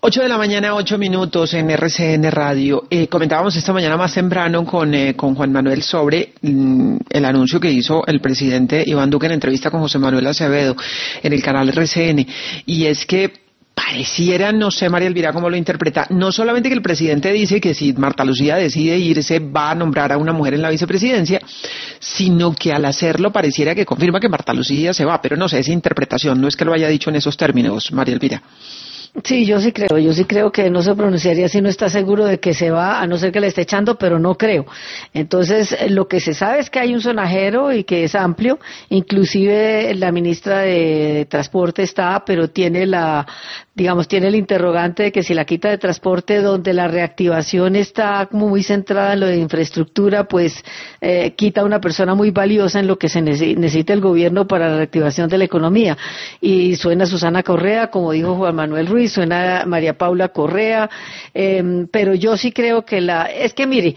8 de la mañana, 8 minutos en RCN Radio. Comentábamos esta mañana más temprano con Juan Manuel sobre el anuncio que hizo el presidente Iván Duque en entrevista con José Manuel Acevedo en el canal RCN. Y es que pareciera, no sé, María Elvira, cómo lo interpreta, no solamente que el presidente dice que si Marta Lucía decide irse va a nombrar a una mujer en la vicepresidencia, sino que al hacerlo pareciera que confirma que Marta Lucía se va, pero no sé, esa interpretación, no es que lo haya dicho en esos términos, María Elvira. Sí, yo sí creo que no se pronunciaría si no está seguro de que se va, a no ser que le esté echando, pero no creo. Entonces, lo que se sabe es que hay un sonajero y que es amplio, inclusive la ministra de Transporte está, pero tiene tiene el interrogante de que si la quita de Transporte, donde la reactivación está como muy centrada en lo de infraestructura, pues quita a una persona muy valiosa en lo que se necesita el gobierno para la reactivación de la economía. Y suena Susana Correa, como dijo Juan Manuel Ruiz, suena María Paula Correa, pero yo sí creo que mire,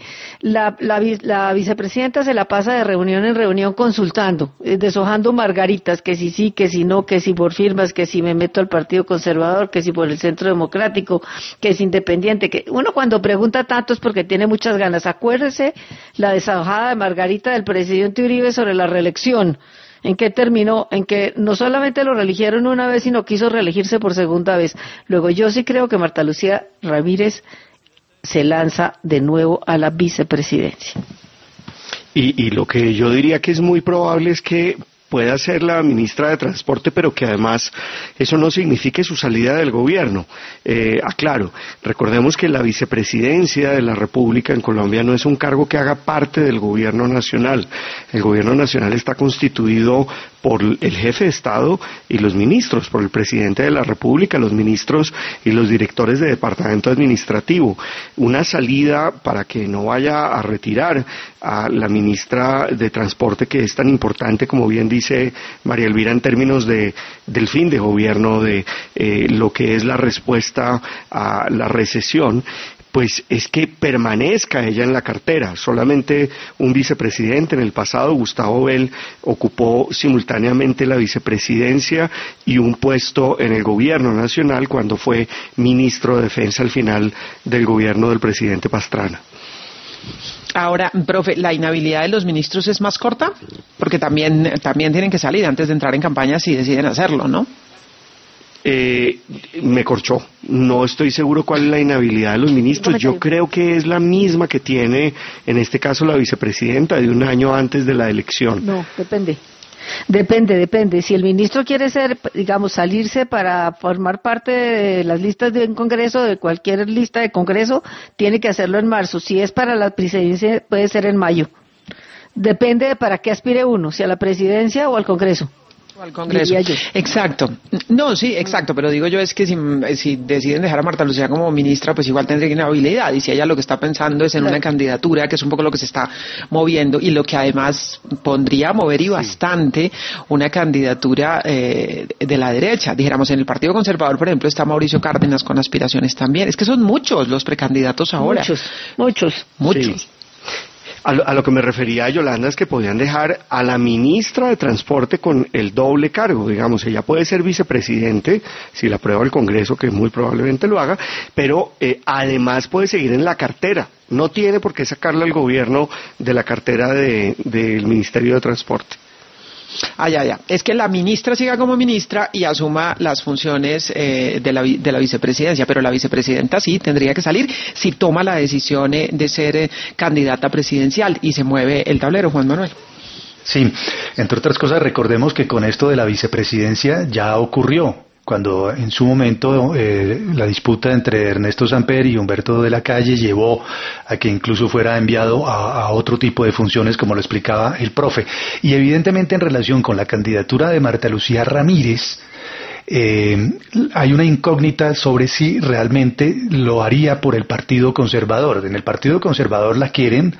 la vicepresidenta se la pasa de reunión en reunión consultando, deshojando margaritas, que si sí, que si no, que si por firmas, que si me meto al Partido Conservador, que si por el Centro Democrático, que es independiente, que uno cuando pregunta tanto es porque tiene muchas ganas. Acuérdese la deshojada de margarita del presidente Uribe sobre la reelección. ¿En qué terminó? En que no solamente lo reeligieron una vez, sino quiso reelegirse por segunda vez. Luego yo sí creo que Marta Lucía Ramírez se lanza de nuevo a la vicepresidencia. Y lo que yo diría que es muy probable es que pueda ser la ministra de Transporte, pero que además eso no signifique su salida del gobierno. Aclaro, recordemos que la vicepresidencia de la República en Colombia no es un cargo que haga parte del gobierno nacional. El gobierno nacional está constituido por el jefe de Estado y los ministros, por el presidente de la República, los ministros y los directores de departamento administrativo. Una salida para que no vaya a retirar a la ministra de Transporte, que es tan importante, como bien dice María Elvira, en términos del fin de gobierno, de lo que es la respuesta a la recesión, pues es que permanezca ella en la cartera. Solamente un vicepresidente en el pasado, Gustavo Bell, ocupó simultáneamente la vicepresidencia y un puesto en el gobierno nacional cuando fue ministro de Defensa al final del gobierno del presidente Pastrana. Ahora, profe, ¿la inhabilidad de los ministros es más corta? Porque también tienen que salir antes de entrar en campaña si deciden hacerlo, ¿no? Me corchó. No estoy seguro cuál es la inhabilidad de los ministros. Yo creo que es la misma que tiene, en este caso, la vicepresidenta de un año antes de la elección. No, depende. Si el ministro quiere salirse para formar parte de las listas de un congreso, de cualquier lista de congreso, tiene que hacerlo en marzo. Si es para la presidencia, puede ser en mayo. Depende de para qué aspire uno, si a la presidencia o al congreso. Al Congreso. Exacto. No, sí, exacto, pero digo yo es que si deciden dejar a Marta Lucía como ministra, pues igual tendría inhabilidad, y si ella lo que está pensando es en una candidatura, que es un poco lo que se está moviendo, y lo que además pondría a mover y bastante una candidatura de la derecha. Dijéramos, en el Partido Conservador, por ejemplo, está Mauricio Cárdenas con aspiraciones también. Es que son muchos los precandidatos ahora. Muchos. Sí. A lo que me refería, Yolanda, es que podían dejar a la ministra de Transporte con el doble cargo. Digamos, ella puede ser vicepresidente, si la aprueba el Congreso, que muy probablemente lo haga, pero además puede seguir en la cartera. No tiene por qué sacarle al gobierno de la cartera del Ministerio de Transporte. Ya. Es que la ministra siga como ministra y asuma las funciones de la vicepresidencia, pero la vicepresidenta sí tendría que salir si toma la decisión de ser candidata presidencial, y se mueve el tablero, Juan Manuel. Sí, entre otras cosas, recordemos que con esto de la vicepresidencia ya ocurrió. Cuando en su momento la disputa entre Ernesto Samper y Humberto de la Calle llevó a que incluso fuera enviado a otro tipo de funciones, como lo explicaba el profe. Y evidentemente en relación con la candidatura de Marta Lucía Ramírez, hay una incógnita sobre si realmente lo haría por el Partido Conservador. En el Partido Conservador la quieren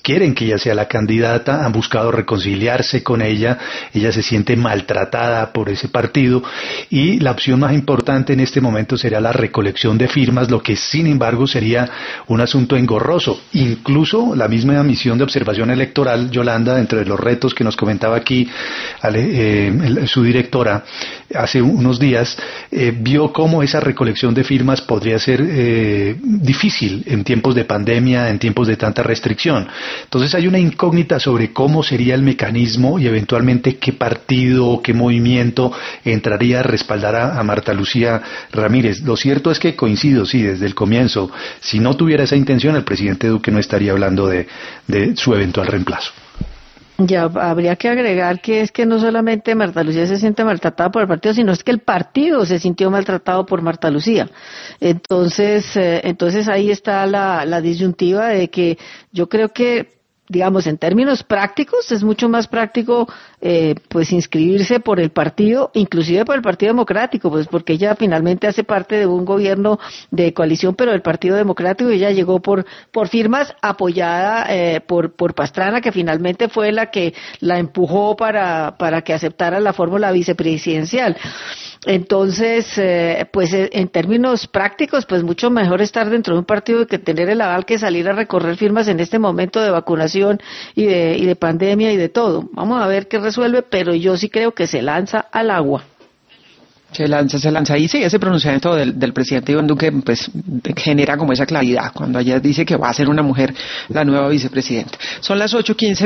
quieren que ella sea la candidata, han buscado reconciliarse con ella se siente maltratada por ese partido y la opción más importante en este momento sería la recolección de firmas, lo que sin embargo sería un asunto engorroso. Incluso la misma misión de observación electoral, Yolanda, entre los retos que nos comentaba aquí su directora hace unos días, vio cómo esa recolección de firmas podría ser difícil en tiempos de pandemia, en tiempos de tanta restricción. Entonces hay una incógnita sobre cómo sería el mecanismo y eventualmente qué partido o qué movimiento entraría a respaldar a Marta Lucía Ramírez. Lo cierto es que coincido, sí, desde el comienzo. Si no tuviera esa intención, el presidente Duque no estaría hablando de su eventual reemplazo. Ya habría que agregar que es que no solamente Marta Lucía se siente maltratada por el partido, sino es que el partido se sintió maltratado por Marta Lucía. Entonces ahí está la disyuntiva de que yo creo que, digamos, en términos prácticos, es mucho más práctico pues inscribirse por el partido, inclusive por el Partido Democrático, pues porque ella finalmente hace parte de un gobierno de coalición, pero del Partido Democrático, ella llegó por firmas, apoyada por Pastrana, que finalmente fue la que la empujó para que aceptara la fórmula vicepresidencial. Entonces, pues en términos prácticos, pues mucho mejor estar dentro de un partido que tener el aval que salir a recorrer firmas en este momento de vacunación y de pandemia y de todo. Vamos a ver qué resuelve, pero yo sí creo que se lanza al agua. Se lanza. Y sí, ese pronunciamiento del presidente Iván Duque pues genera como esa claridad cuando ella dice que va a ser una mujer la nueva vicepresidenta. Son las 8:15.